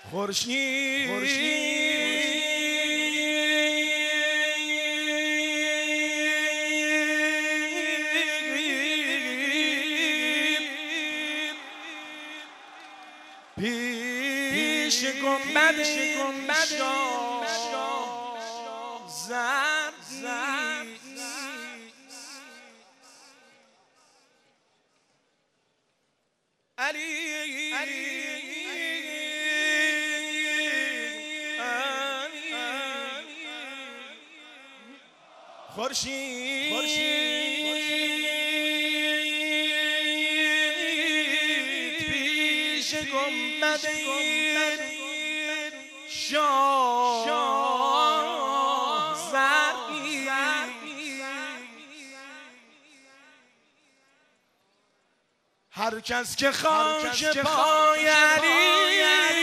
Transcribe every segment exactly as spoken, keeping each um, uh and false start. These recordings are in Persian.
خورشید پیش گنبد شاه زد علی خورشید پیش گنبد شاه زرقی هر کس که خاک پای علی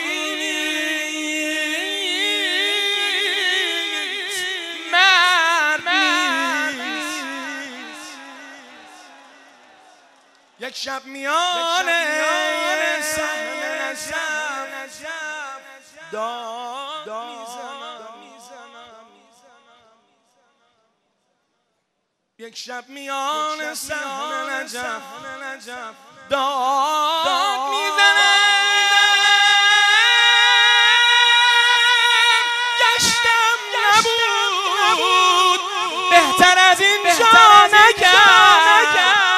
یک شب میان صحن نجف داد میزنم یک شب میان صحن نجف داد میزنم گشتم نبود بهتر از این جا نگرد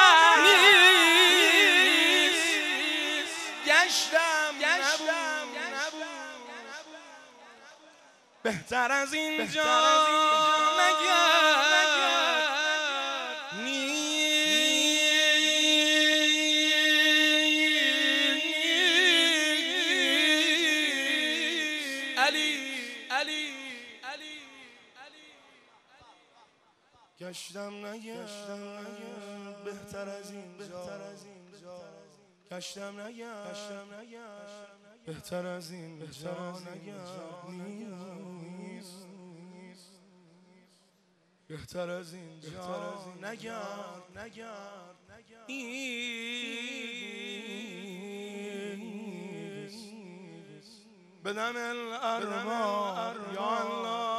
بهتر از این جا نگرد علی علی علی گشتم نگرد بهتر از این جا گشتم نگرد بهتر از این جا نگرد نیست بهتر از این جا نگرد نگرد نیست بدم الارواح یا الله